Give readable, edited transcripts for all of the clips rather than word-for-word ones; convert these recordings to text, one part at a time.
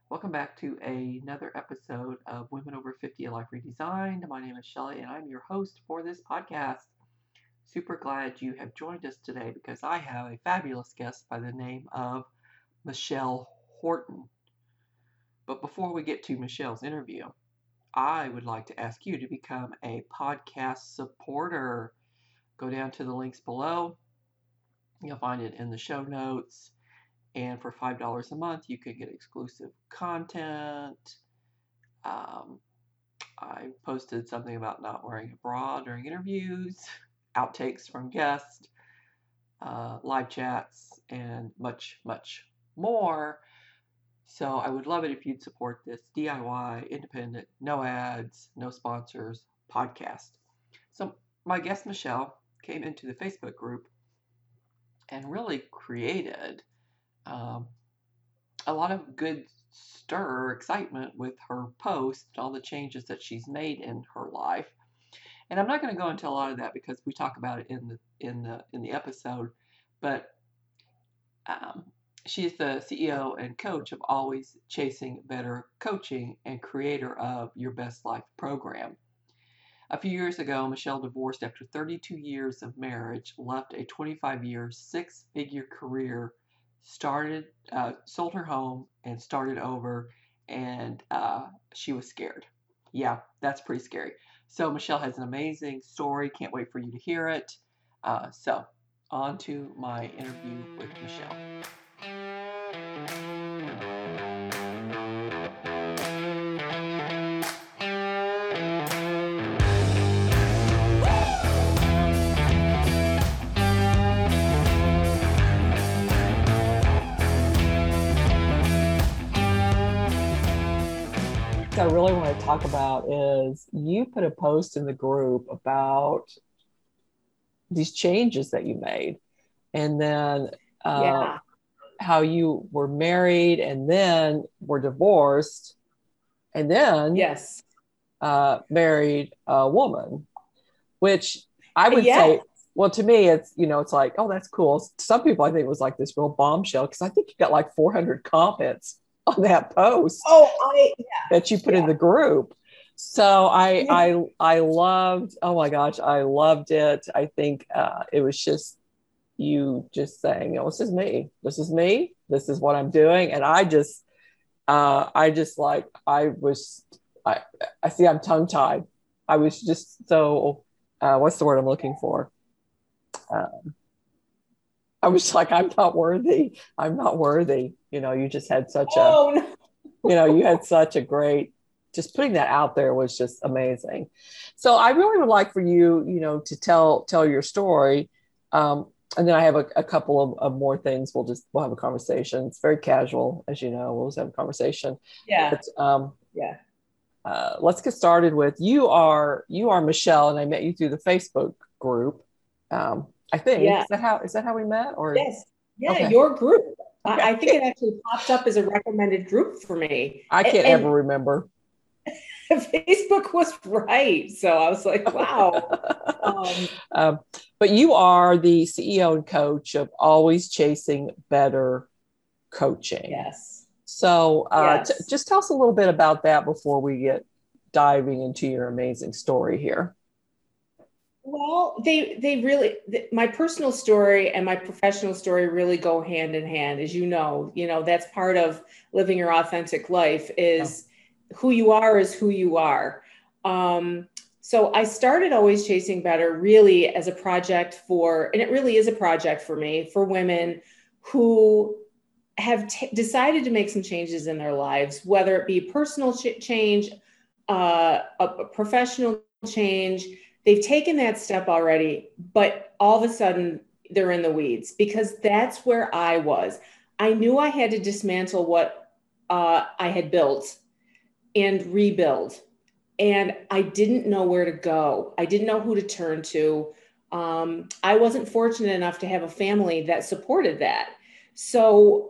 Welcome back to another episode of Women Over 50 A Life Redesigned. My name is Shelly and I'm your host for this podcast. Super glad you have joined us today because I have a fabulous guest by the name of Michelle Horton. But before we get to Michelle's interview, I would like to ask you to become a podcast supporter. Go down to the links below. You'll find it in the show notes. And for $5 a month, you could get exclusive content. I posted something about not wearing a bra during interviews, outtakes from guests, live chats, and much, much more. So I would love it if you'd support this DIY, independent, no ads, no sponsors podcast. So my guest Michelle came into the Facebook group and really created a lot of good stir excitement with her post and all the changes that she's made in her life. And I'm not going to go into a lot of that because we talk about it in the episode. But she is the CEO and coach of Always Chasing Better Coaching and creator of Your Best Life program. A few years ago, Michelle divorced after 32 years of marriage, left a 25-year, six-figure career, sold her home and started over, and she was scared. Yeah, that's pretty scary. So Michelle has an amazing story. Can't wait for you to hear it. So on to my interview with Michelle. I really want to talk about is you put a post in the group about these changes that you made, and then how you were married and then were divorced and then married a woman, which I would say, well, to me, it's like, oh, that's cool. Some people, I think it was like this real bombshell because I think you got like 400 comments on that post that you put in the group. So I loved, oh my gosh, I loved it. I think it was just you just saying, this is me. This is me. This is what I'm doing. And I see I'm tongue tied. I was just so, what's the word I'm looking for? I was like, I'm not worthy. I'm not worthy. You just had such you had such a great, just putting that out there was just amazing. So I really would like for you, to tell your story. And then I have a couple of more things. We'll have a conversation. It's very casual, as you know. We'll just have a conversation. Yeah. But, let's get started with you are Michelle, and I met you through the Facebook group. I think is that how we met? Or yes, okay. Your group. Okay. I think it actually popped up as a recommended group for me. I can't ever remember. Facebook was right, so I was like, wow. But you are the CEO and coach of Always Chasing Better Coaching. Yes. So just tell us a little bit about that before we get diving into your amazing story here. Well, they really, my personal story and my professional story really go hand in hand. As you know, that's part of living your authentic life is who you are is who you are. So I started Always Chasing Better really as a project and it really is a project for me, for women who have decided to make some changes in their lives, whether it be personal change, a professional change. They've taken that step already, but all of a sudden they're in the weeds because that's where I was. I knew I had to dismantle what I had built and rebuild. And I didn't know where to go. I didn't know who to turn to. I wasn't fortunate enough to have a family that supported that. So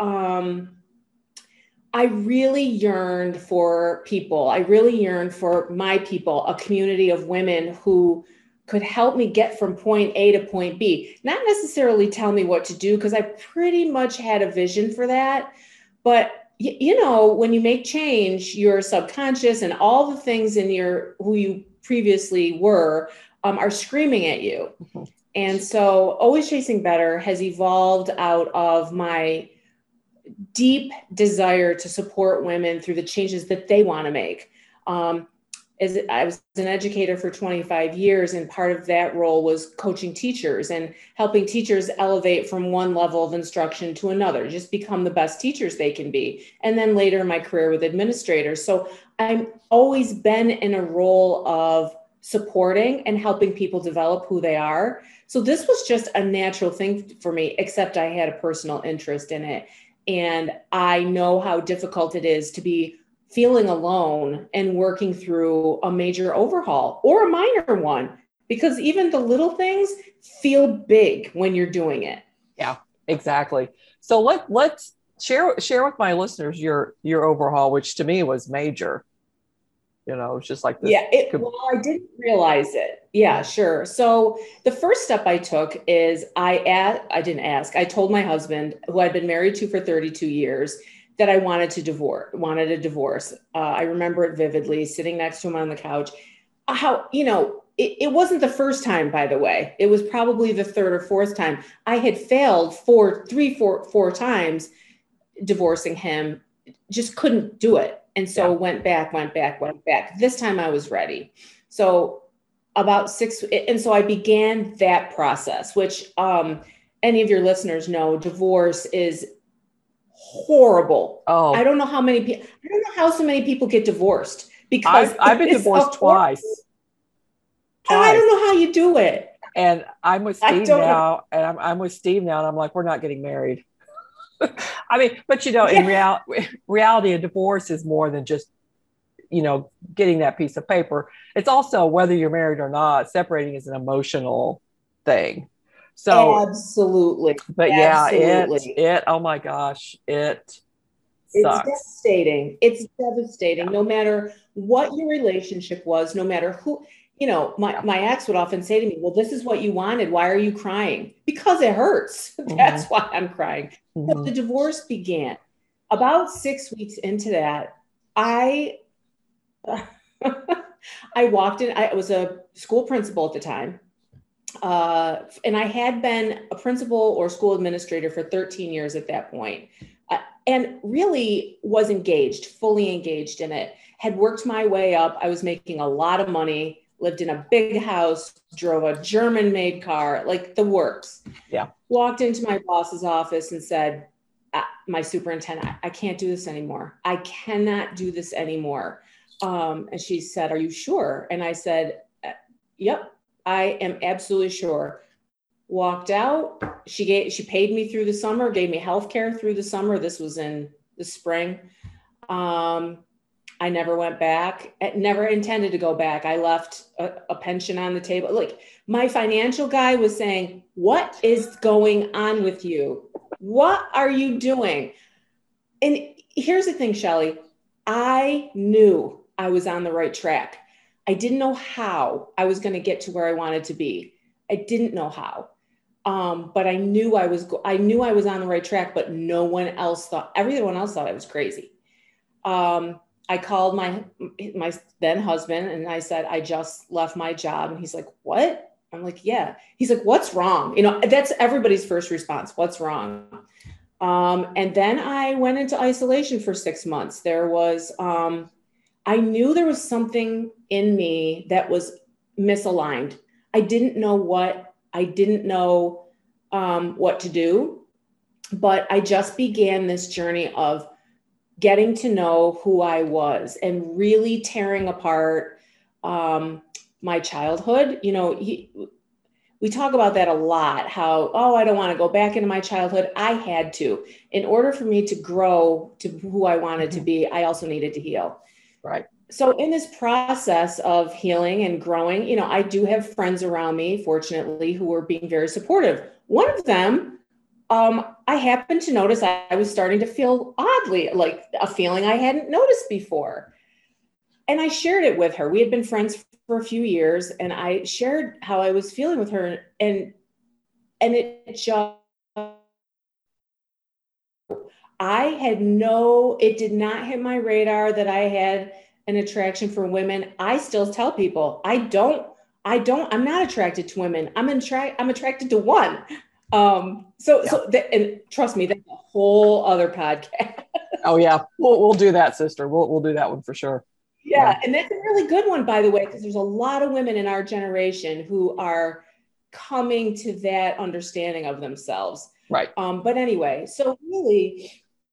I really yearned for people. I really yearned for my people, a community of women who could help me get from point A to point B. Not necessarily tell me what to do, because I pretty much had a vision for that, but when you make change, your subconscious and all the things in who you previously were are screaming at you. Mm-hmm. And so Always Chasing Better has evolved out of my deep desire to support women through the changes that they want to make. As I was an educator for 25 years, and part of that role was coaching teachers and helping teachers elevate from one level of instruction to another, just become the best teachers they can be. And then later in my career with administrators. So I've always been in a role of supporting and helping people develop who they are. So this was just a natural thing for me, except I had a personal interest in it. And I know how difficult it is to be feeling alone and working through a major overhaul or a minor one, because even the little things feel big when you're doing it. Yeah, exactly. So let's share with my listeners your overhaul, which to me was major. It's just like this. Yeah, well, I didn't realize it. Yeah, sure. So the first step I took is I told my husband, who I'd been married to for 32 years, that I wanted a divorce. I remember it vividly, sitting next to him on the couch. It wasn't the first time, by the way. It was probably the third or fourth time. I had failed four times divorcing him, just couldn't do it. And so went back. This time I was ready. So so I began that process, which any of your listeners know, divorce is horrible. Oh, I don't know how so many people get divorced, because I've been divorced twice. I don't know how you do it. And I'm with Steve now, and I'm with Steve now, and I'm like, we're not getting married. I mean, but in reality, a divorce is more than just, getting that piece of paper. It's also, whether you're married or not, separating is an emotional thing. So absolutely. But absolutely. yeah, oh my gosh, it sucks. It's devastating. It's devastating. No matter what your relationship was, no matter who, my ex would often say to me, well, this is what you wanted. Why are you crying? Because it hurts. That's why I'm crying. So the divorce began. About 6 weeks into that, I walked in. I was a school principal at the time. And I had been a principal or school administrator for 13 years at that point, and really was fully engaged in it, had worked my way up. I was making a lot of money, lived in a big house, drove a German-made car, like the works. Yeah. Walked into my boss's office and said, my superintendent, I can't do this anymore. I cannot do this anymore. And she said, are you sure? And I said, yep, I am absolutely sure. Walked out. She paid me through the summer, gave me healthcare through the summer. This was in the spring. I never went back. Never intended to go back. I left a pension on the table. Like, my financial guy was saying, what is going on with you? What are you doing? And here's the thing, Shelley, I knew I was on the right track. I didn't know how I was going to get to where I wanted to be. I didn't know how. But I knew I was on the right track, but everyone else thought I was crazy. I called my then husband and I said, I just left my job. And he's like, what? I'm like, yeah. He's like, what's wrong? That's everybody's first response. What's wrong? And then I went into isolation for 6 months. I knew there was something in me that was misaligned. I didn't know what. I didn't know what to do, but I just began this journey of getting to know who I was and really tearing apart my childhood. We talk about that a lot, how, I don't want to go back into my childhood. I had to. In order for me to grow to who I wanted to be, I also needed to heal. Right. So in this process of healing and growing, I do have friends around me, fortunately, who are being very supportive. One of them, I happened to notice I was starting to feel oddly, like a feeling I hadn't noticed before. And I shared it with her. We had been friends for a few years, and I shared how I was feeling with her, and it just, it did not hit my radar that I had an attraction for women. I still tell people I'm not attracted to women. I'm attracted to one. And trust me, that's a whole other podcast. Oh yeah. We'll do that, sister. We'll do that one for sure. Yeah. And that's a really good one, by the way, because there's a lot of women in our generation who are coming to that understanding of themselves. Right. But anyway, so really,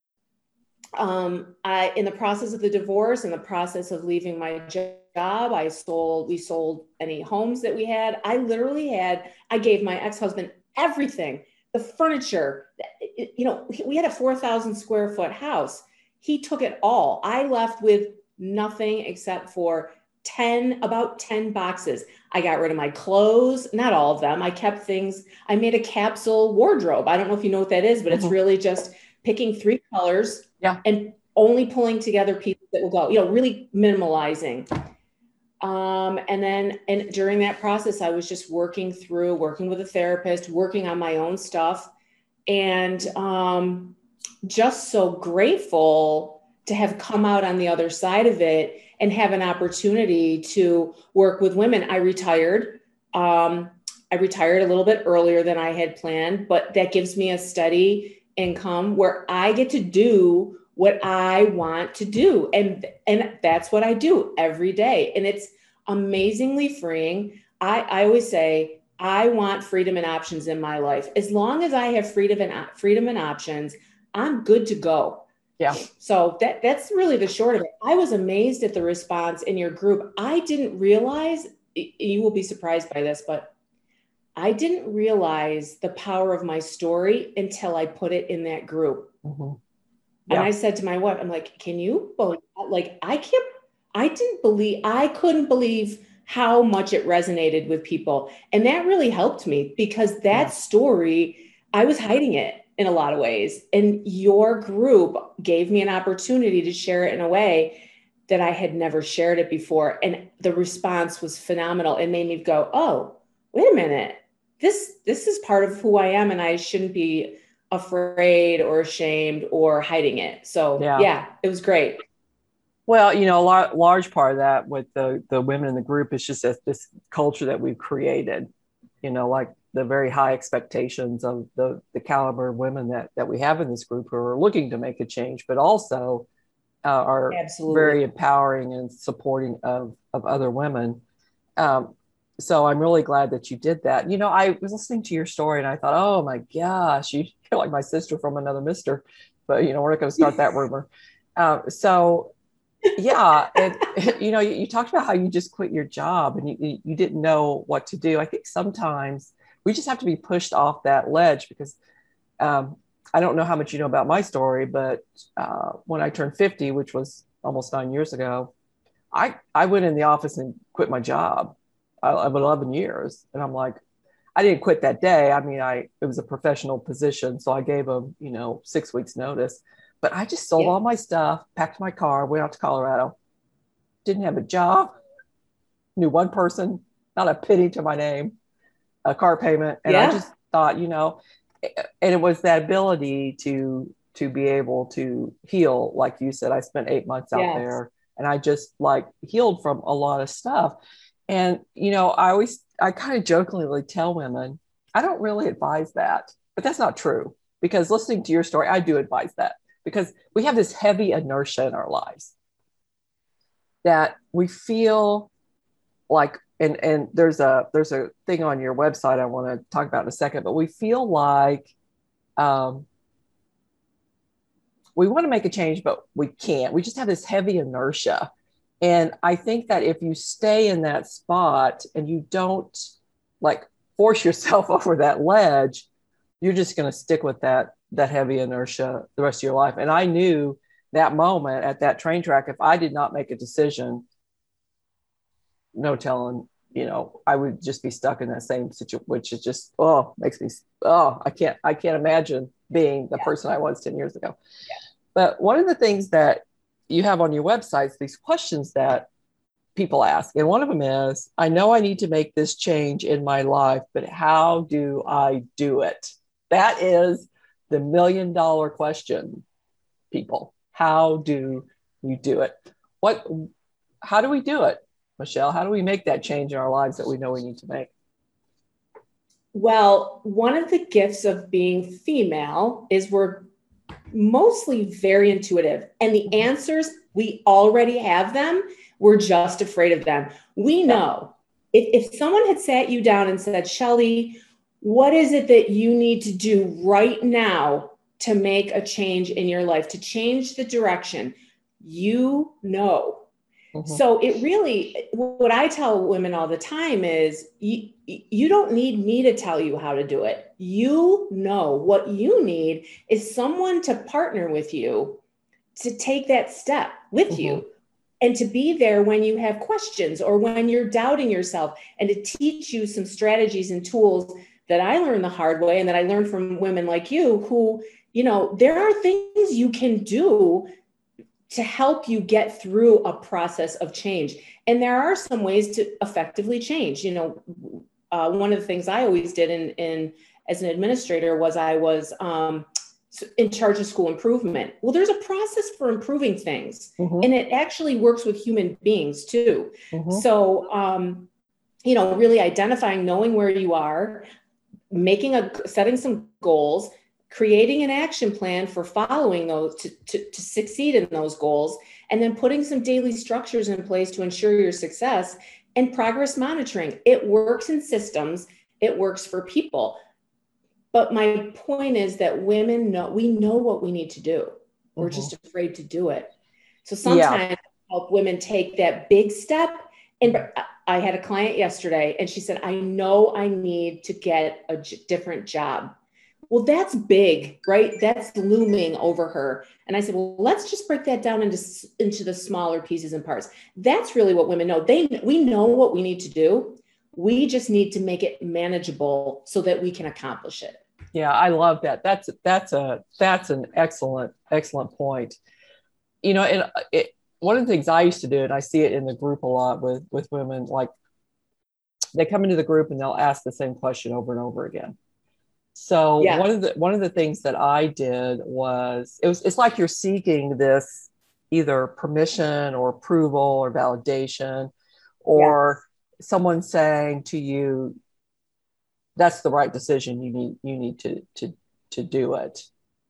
in the process of the divorce, in the process of leaving my job, we sold any homes that we had. I gave my ex-husband everything, the furniture, we had a 4,000 square foot house. He took it all. I left with nothing except for about 10 boxes. I got rid of my clothes, not all of them. I kept things. I made a capsule wardrobe. I don't know if you know what that is, but it's really just picking 3 colors and only pulling together pieces that will go, really minimalizing. And during that process, I was just working with a therapist, working on my own stuff, and just so grateful to have come out on the other side of it and have an opportunity to work with women. I retired. I retired a little bit earlier than I had planned, but that gives me a steady income where I get to do what I want to do. And that's what I do every day. And it's amazingly freeing. I always say, I want freedom and options in my life. As long as I have freedom and options, I'm good to go. Yeah. So that's really the short of it. I was amazed at the response in your group. I didn't realize, you will be surprised by this, but I didn't realize the power of my story until I put it in that group. Mm-hmm. Yeah. And I said to my wife, I'm like, can you believe that? Like, I couldn't believe how much it resonated with people. And that really helped me because that story, I was hiding it in a lot of ways. And your group gave me an opportunity to share it in a way that I had never shared it before. And the response was phenomenal. It made me go, oh, wait a minute. This is part of who I am, and I shouldn't be afraid or ashamed or hiding it. So yeah, it was great. Well, a large part of that with the women in the group is just this culture that we've created, like the very high expectations of the caliber of women that we have in this group who are looking to make a change, but also are very empowering and supporting of other women. So I'm really glad that you did that. I was listening to your story and I thought, oh my gosh, you feel like my sister from another mister, but we're not going to start that rumor. Yeah. And, you talked about how you just quit your job and you didn't know what to do. I think sometimes we just have to be pushed off that ledge because I don't know how much you know about my story, but when I turned 50, which was almost 9 years ago, I went in the office and quit my job of 11 years. And I'm like, I didn't quit that day. I mean, it was a professional position. So I gave them, 6 weeks notice. But I just sold all my stuff, packed my car, went out to Colorado, didn't have a job, knew one person, not a penny to my name, a car payment. And I just thought, and it was that ability to be able to heal. Like you said, I spent 8 months out there and I just healed from a lot of stuff. And, I kind of jokingly tell women, I don't really advise that, but that's not true because listening to your story, I do advise that. Because we have this heavy inertia in our lives that we feel like, and there's a thing on your website I want to talk about in a second, but we feel like we want to make a change, but we can't. We just have this heavy inertia. And I think that if you stay in that spot and you don't force yourself over that ledge, you're just going to stick with that heavy inertia the rest of your life. And I knew that moment at that train track, if I did not make a decision, no telling, I would just be stuck in that same situation, which is just, makes me, I can't imagine being the person I was 10 years ago. Yeah. But one of the things that you have on your website is these questions that people ask. And one of them is, I know I need to make this change in my life, but how do I do it? That is the $1 million question. people? How do you do it? How do we do it, Michelle? How do we make that change in our lives that we know we need to make? Well, one of the gifts of being female is we're mostly very intuitive, and the answers, we already have them. We're just afraid of them. We know if someone had sat you down and said, Shelley, what is it that you need to do right now to make a change in your life, to change the direction? You know. So it really, what I tell women all the time is you don't need me to tell you how to do it. You know, what you need is someone to partner with you to take that step with you and to be there when you have questions or when you're doubting yourself, and to teach you some strategies and tools that I learned the hard way and that I learned from women like you who, you know, there are things you can do to help you get through a process of change. And there are some ways to effectively change. You know, one of the things I always did in as an administrator was I was in charge of school improvement. Well, there's a process for improving things, and it actually works with human beings too. So, you know, really identifying, knowing where you are, setting some goals, creating an action plan for following those to succeed in those goals, and then putting some daily structures in place to ensure your success, and progress monitoring. It works in systems. It works for people. But my point is that women we know what we need to do. We're just afraid to do it. So sometimes help women take that big step. And I had a client yesterday and she said, I know I need to get a different job. Well, that's big, right? That's looming over her. And I said, well, let's just break that down into the smaller pieces and parts. That's really what women know. We know what we need to do. We just need to make it manageable so that we can accomplish it. Yeah, I love that. That's an excellent point. You know, and one of the things I used to do, and I see it in the group a lot with women, like they come into the group and they'll ask the same question over and over again. So one of the things that I did was it's like you're seeking this either permission or approval or validation, or someone saying to you, that's the right decision. You need to do it.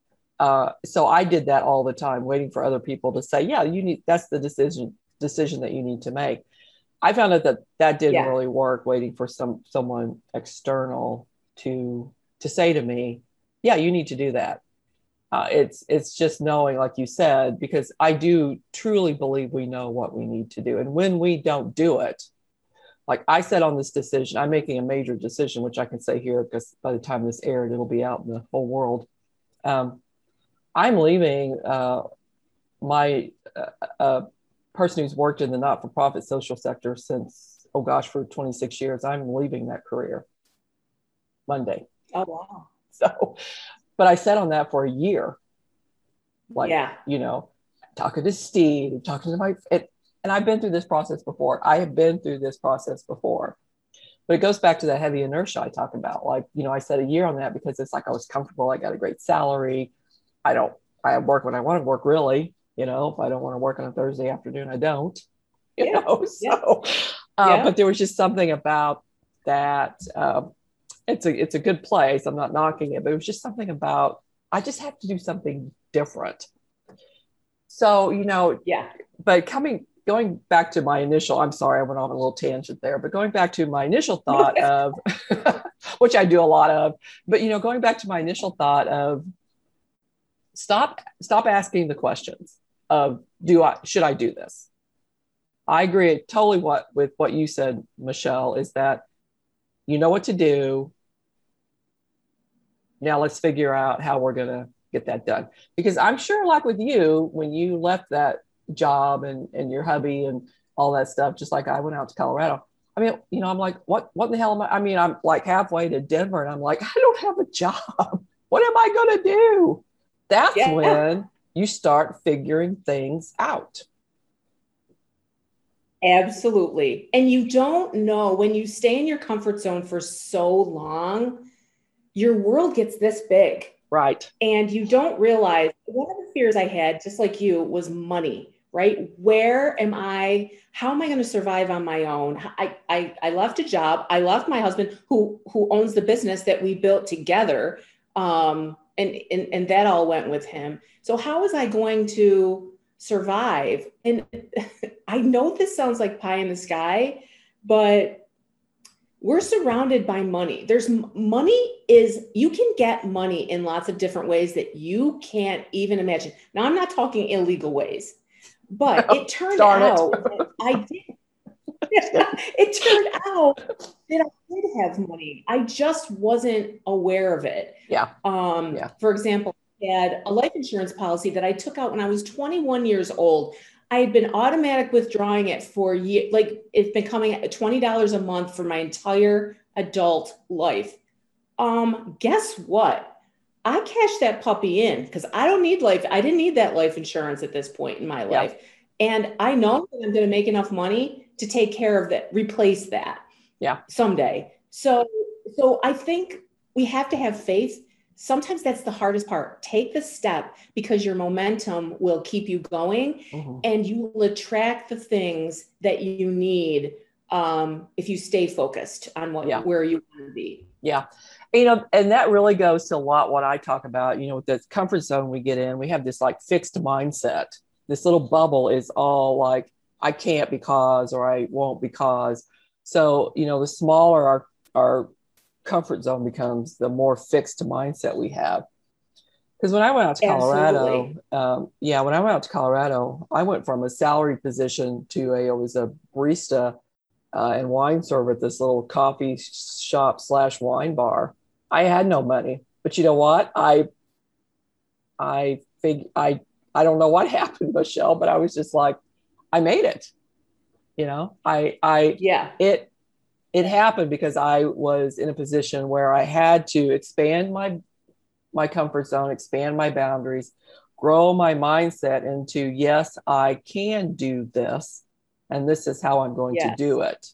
So I did that all the time, waiting for other people to say, yeah, that's the decision that you need to make. I found out that didn't really work, waiting for someone external to say to me, yeah, you need to do that. It's just knowing, like you said, because I do truly believe we know what we need to do. And when we don't do it, like I said on this decision, I'm making a major decision, which I can say here because by the time this aired, it'll be out in the whole world. I'm leaving my person who's worked in the not-for-profit social sector since, for 26 years. I'm leaving that career Monday. Oh, wow. So, but I sat on that for a year. You know, talking to Steve, talking to and I've been through this process before. I have been through this process before. But it goes back to that heavy inertia I talk about. Like, you know, I said a year on that because it's like I was comfortable. I got a great salary. I work when I want to work, really. You know, if I don't want to work on a Thursday afternoon, I don't. You know, so. But there was just something about that. It's a good place. I'm not knocking it, but it was just something about I just have to do something different. So, you know, but going back to my initial, I'm sorry, I went off a little tangent there, but going back to my initial thought of, which I do a lot of, but, you know, going back to my initial thought of stop asking the questions of, should I do this? I agree totally with what you said, Michelle, is that you know what to do. Now let's figure out how we're going to get that done. Because I'm sure, like with you, when you left that job and your hubby and all that stuff, just like I went out to Colorado. I mean, you know, I'm like, what in the hell am I mean, I'm like halfway to Denver and I'm like, I don't have a job. What am I going to do? That's when you start figuring things out. Absolutely. And you don't know, when you stay in your comfort zone for so long, your world gets this big. Right. And you don't realize one of the fears I had, just like you, was money, right? Where am I? How am I going to survive on my own? I left a job. I left my husband who owns the business that we built together. And that all went with him. So how was I going to survive? And I know this sounds like pie in the sky, but we're surrounded by money. You can get money in lots of different ways that you can't even imagine. Now, I'm not talking illegal ways, but it turned out that I did. It turned out that I did have money. I just wasn't aware of it. Yeah. For example, I had a life insurance policy that I took out when I was 21 years old. I had been automatic withdrawing it for years. Like, it's been coming at $20 a month for my entire adult life. Guess what? I cashed that puppy in because I didn't need that life insurance at this point in my life. And I know that I'm going to make enough money to take care of that, replace that someday. So I think we have to have faith. Sometimes that's the hardest part. Take the step, because your momentum will keep you going, and you will attract the things that you need if you stay focused on where you want to be. Yeah. And that really goes to a lot what I talk about, with the comfort zone we get in. We have this like fixed mindset. This little bubble is all like, I can't because, or I won't because. So, the smaller our comfort zone becomes, the more fixed mindset we have. Because when I went out to Colorado, when I went out to Colorado, I went from a salary position to I was a barista and wine server at this little coffee shop / wine bar. I had no money, but you know what? I don't know what happened, Michelle, but I was just like, I made it. It happened because I was in a position where I had to expand my comfort zone, expand my boundaries, grow my mindset into, yes, I can do this, and this is how I'm going to do it.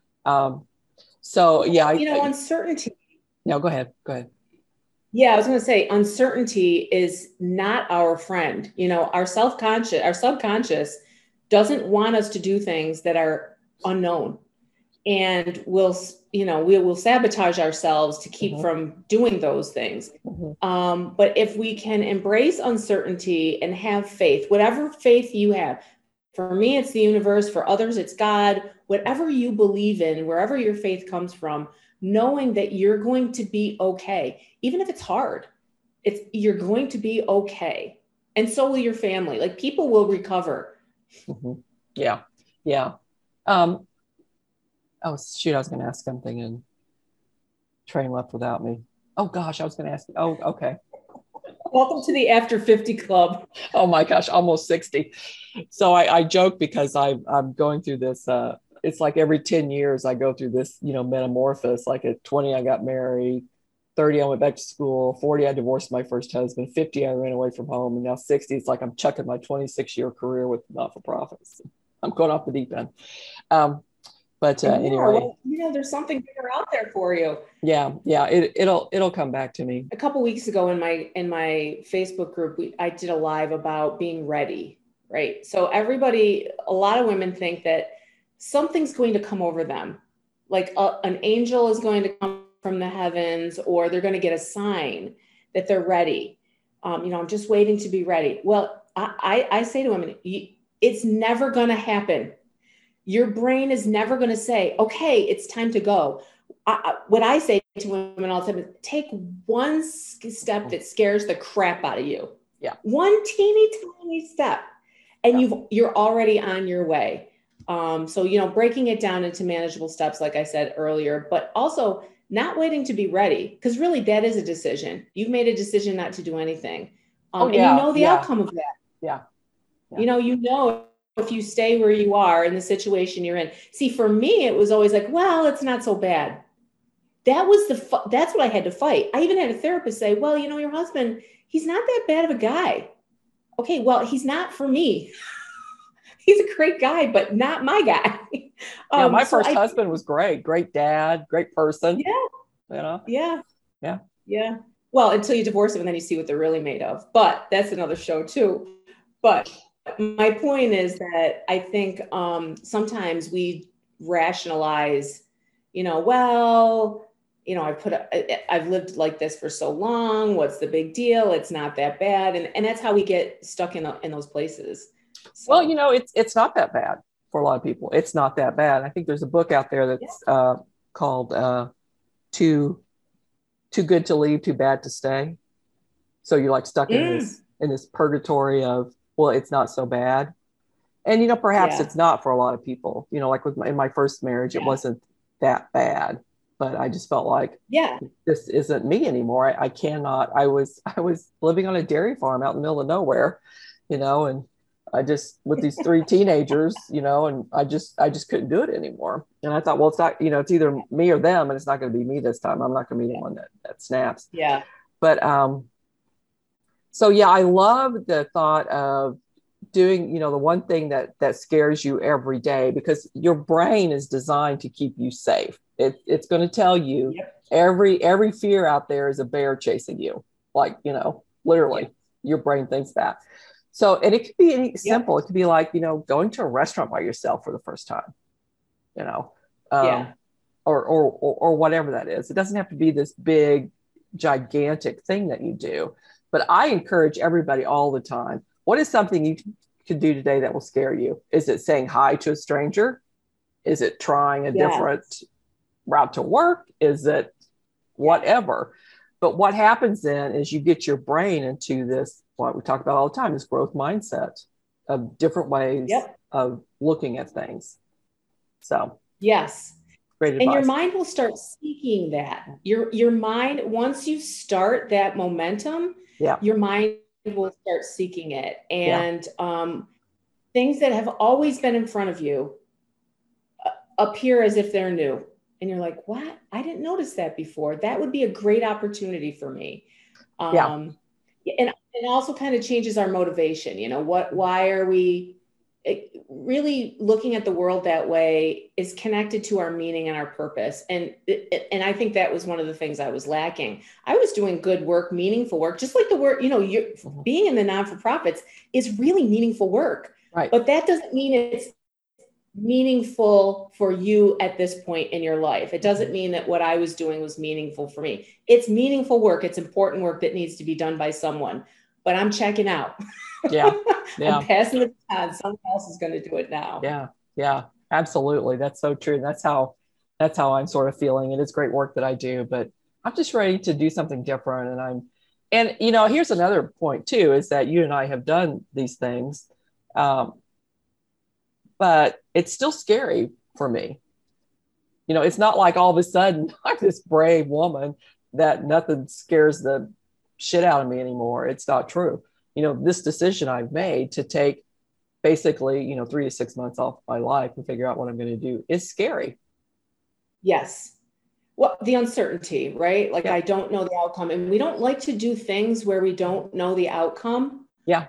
Uncertainty. No, go ahead. Yeah, I was going to say, uncertainty is not our friend. Our subconscious doesn't want us to do things that are unknown. And we will sabotage ourselves to keep from doing those things. But if we can embrace uncertainty and have faith, whatever faith you have, for me, it's the universe. For others, it's God. Whatever you believe in, wherever your faith comes from, knowing that you're going to be okay, even if it's hard, you're going to be okay. And so will your family. Like, people will recover. Yeah. Oh, shoot, I was going to ask something and train left without me. Oh, gosh, I was going to ask. Oh, okay. Welcome to the After 50 Club. Oh, my gosh, almost 60. So I joke because I'm going through this. It's like every 10 years I go through this, metamorphosis. Like at 20, I got married. 30, I went back to school. 40, I divorced my first husband. 50, I ran away from home. And now 60, it's like I'm chucking my 26-year career with not-for-profits. I'm going off the deep end. But anyway, well, there's something bigger out there for you. Yeah. It'll come back to me. A couple of weeks ago in my Facebook group, I did a live about being ready, right? So a lot of women think that something's going to come over them, like an angel is going to come from the heavens, or they're going to get a sign that they're ready. I'm just waiting to be ready. Well, I say to women, it's never going to happen. Your brain is never going to say, okay, it's time to go. What I say to women all the time is, take one step that scares the crap out of you. Yeah. One teeny tiny step, and you're already on your way. So, breaking it down into manageable steps, like I said earlier, but also not waiting to be ready, because really that is a decision. You've made a decision not to do anything. And you know the outcome of that. Yeah. If you stay where you are in the situation you're in. See, for me, it was always like, well, it's not so bad. That's what I had to fight. I even had a therapist say, well, your husband, he's not that bad of a guy. Okay, well, he's not for me. He's a great guy, but not my guy. My first husband was great dad, great person. Yeah. Yeah. Well, until you divorce them and then you see what they're really made of. But that's another show too. But my point is that I think sometimes we rationalize, well, I've lived like this for so long. What's the big deal? It's not that bad. And that's how we get stuck in those places. So. Well, it's not that bad for a lot of people. It's not that bad. I think there's a book out there that's called Too Good to Leave, Too Bad to Stay. So you're like stuck in this purgatory of, well, it's not so bad. And, perhaps it's not for a lot of people, like in my first marriage, it wasn't that bad, but I just felt like, this isn't me anymore. I cannot, I was living on a dairy farm out in the middle of nowhere, and I just, with these 3 teenagers, and I just couldn't do it anymore. And I thought, well, it's not, it's either me or them, and it's not going to be me this time. I'm not going to be the one that snaps. Yeah. But, so I love the thought of doing, the one thing that scares you every day, because your brain is designed to keep you safe. It's going to tell you every fear out there is a bear chasing you. Like, literally your brain thinks that. So, and it could be simple. It could be like, going to a restaurant by yourself for the first time, or whatever that is. It doesn't have to be this big, gigantic thing that you do. But I encourage everybody all the time. What is something you could do today that will scare you? Is it saying hi to a stranger? Is it trying a different route to work? Is it whatever? But what happens then is you get your brain into this, what we talk about all the time, this growth mindset of different ways of looking at things. So, yes. Great advice. And your mind will start seeking that. Your mind, once you start that momentum, your mind will start seeking it. And things that have always been in front of you appear as if they're new. And you're like, what? I didn't notice that before. That would be a great opportunity for me. And it also kind of changes our motivation. Why are we really looking at the world that way is connected to our meaning and our purpose. And I think that was one of the things I was lacking. I was doing good work, meaningful work, just like the work, being in the non-for-profits is really meaningful work, right? But that doesn't mean it's meaningful for you at this point in your life. It doesn't mean that what I was doing was meaningful for me. It's meaningful work. It's important work that needs to be done by someone, but I'm checking out. I'm passing it on. Someone else is going to do it now. Yeah, absolutely. That's so true. That's how I'm sort of feeling. It is great work that I do, but I'm just ready to do something different. And here's another point too, is that you and I have done these things, but it's still scary for me. It's not like all of a sudden I'm this brave woman that nothing scares the shit out of me anymore. It's not true. This decision I've made to take basically, 3 to 6 months off my life and figure out what I'm going to do is scary. Yes. Well, the uncertainty, right? Like, I don't know the outcome, and we don't like to do things where we don't know the outcome. Yeah.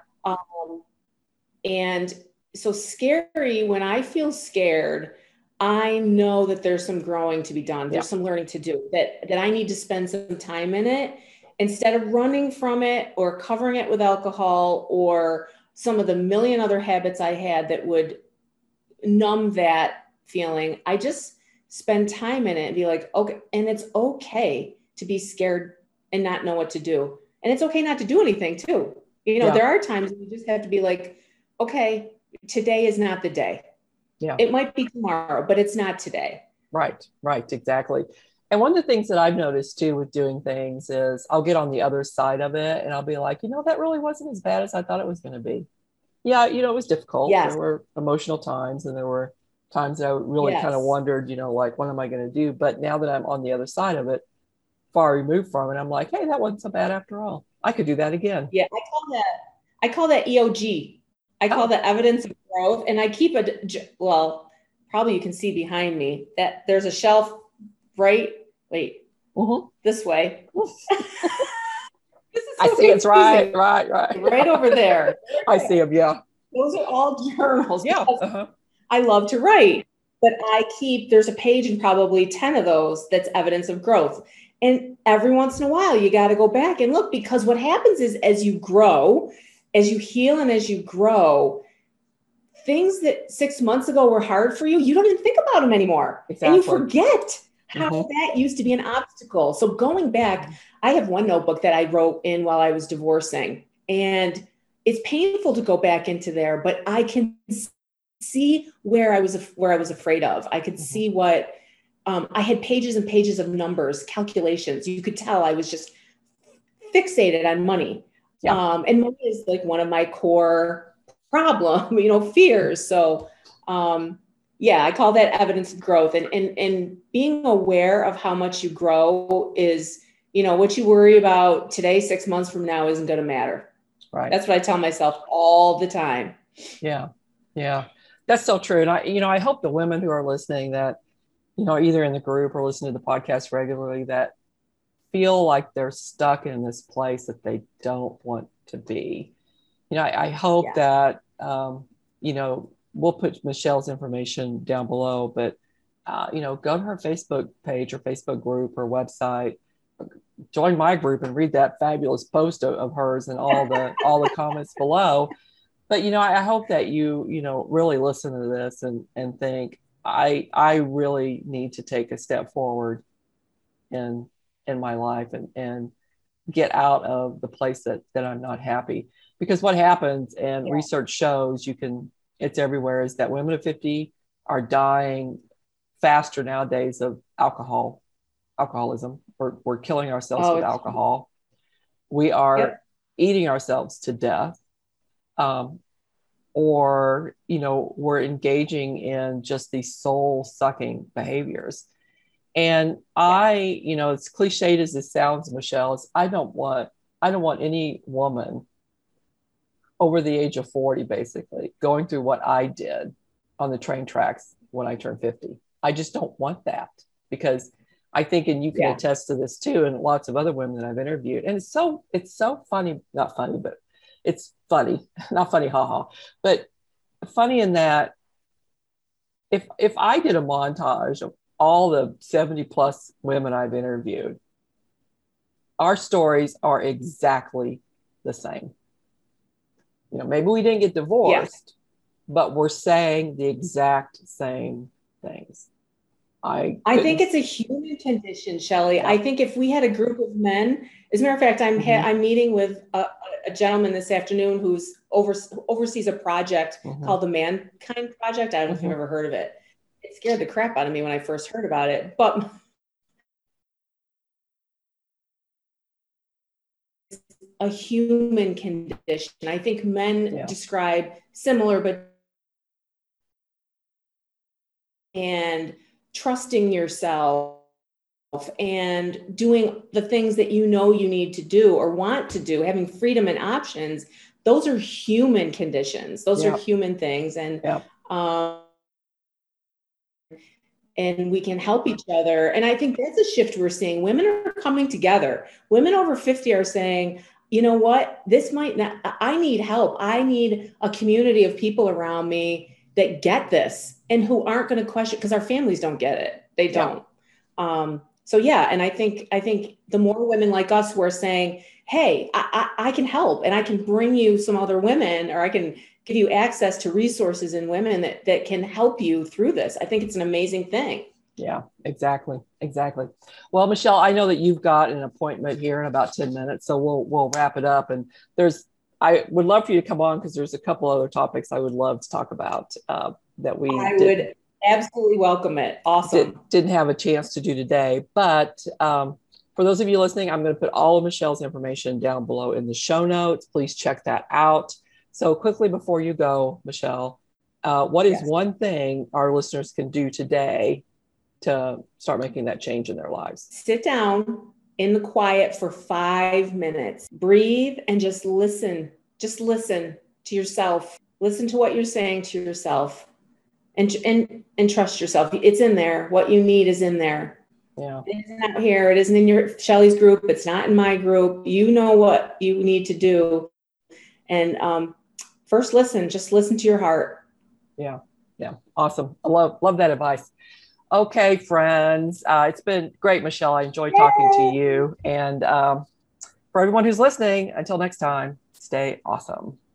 And so scary, when I feel scared, I know that there's some growing to be done. There's some learning to do, that I need to spend some time in it. Instead of running from it or covering it with alcohol or some of the million other habits I had that would numb that feeling, I just spend time in it and be like, okay. And it's okay to be scared and not know what to do. And it's okay not to do anything too. There are times you just have to be like, okay, today is not the day. Yeah. It might be tomorrow, but it's not today. Right. Exactly. And one of the things that I've noticed too with doing things is I'll get on the other side of it and I'll be like, that really wasn't as bad as I thought it was going to be. Yeah. It was difficult. Yes. There were emotional times and there were times that I really kind of wondered, like, what am I going to do? But now that I'm on the other side of it, far removed from it, I'm like, hey, that wasn't so bad after all. I could do that again. Yeah. I call that EOG. I call that evidence of growth. And I keep probably you can see behind me that there's a shelf this way. I see it's right over there. I see them. Yeah. Those are all journals. Yeah. I love to write, but there's a page in probably 10 of those that's evidence of growth. And every once in a while, you got to go back and look, because what happens is as you grow, as you heal and as you grow, things that 6 months ago were hard for you, you don't even think about them anymore. Exactly. And you forget how that used to be an obstacle. So going back, I have one notebook that I wrote in while I was divorcing, and it's painful to go back into there, but I can see where I was afraid of. I could see what I had pages and pages of numbers, calculations. You could tell I was just fixated on money. Yeah. And money is like one of my core fears. So, I call that evidence of growth, and being aware of how much you grow is, what you worry about today, 6 months from now isn't going to matter. Right. That's what I tell myself all the time. Yeah. Yeah. That's so true. And I hope the women who are listening that, either in the group or listen to the podcast regularly, that feel like they're stuck in this place that they don't want to be. I hope that, we'll put Michelle's information down below, but, go to her Facebook page or Facebook group or website, join my group and read that fabulous post of hers and all the comments below. But, I hope that you really listen to this and think, I really need to take a step forward in my life and get out of the place that I'm not happy. Because what happens, and research shows it's everywhere, is that women of 50 are dying faster nowadays of alcoholism. We're killing ourselves with alcohol. We are eating ourselves to death. Or, we're engaging in just these soul sucking behaviors. And as cliched as this sounds, Michelle, is I don't want any woman over the age of 40, basically, going through what I did on the train tracks when I turned 50. I just don't want that, because I think, and you can attest to this too, and lots of other women that I've interviewed. And it's so funny, not funny, but it's funny, not funny, haha, but funny in that if I did a montage of all the 70 plus women I've interviewed, our stories are exactly the same. Maybe we didn't get divorced, but we're saying the exact same things. I think it's a human condition, Shelley. Yeah. I think if we had a group of men, as a matter of fact, I'm meeting with a gentleman this afternoon who's oversees a project called the Mankind Project. I don't know if you've ever heard of it. It scared the crap out of me when I first heard about it, but a human condition. I think men describe similar, but and trusting yourself and doing the things that you need to do or want to do, having freedom and options, those are human conditions. Those are human things. And and we can help each other. And I think that's a shift we're seeing. Women are coming together. Women over 50 are saying, you know what, this might not, I need help. I need a community of people around me that get this and who aren't going to question, because our families don't get it. They don't. And I think the more women like us who are saying, hey, I can help and I can bring you some other women, or I can give you access to resources and women that can help you through this. I think it's an amazing thing. Yeah, exactly. Well, Michelle, I know that you've got an appointment here in about 10 minutes, so we'll wrap it up. And I would love for you to come on, because there's a couple other topics I would love to talk about that I would absolutely welcome it. Awesome. Didn't have a chance to do today, but for those of you listening, I'm going to put all of Michelle's information down below in the show notes. Please check that out. So quickly before you go, Michelle, what is one thing our listeners can do today to start making that change in their lives? Sit down in the quiet for 5 minutes, breathe, and just listen. Just listen to yourself. Listen to what you're saying to yourself, and trust yourself. It's in there. What you need is in there. Yeah. It's not here. It isn't in your Shelley's group. It's not in my group. You know what you need to do. And first, listen. Just listen to your heart. Yeah. Awesome. I love that advice. Okay, friends. It's been great, Michelle. I enjoyed talking to you. And for everyone who's listening, until next time, stay awesome.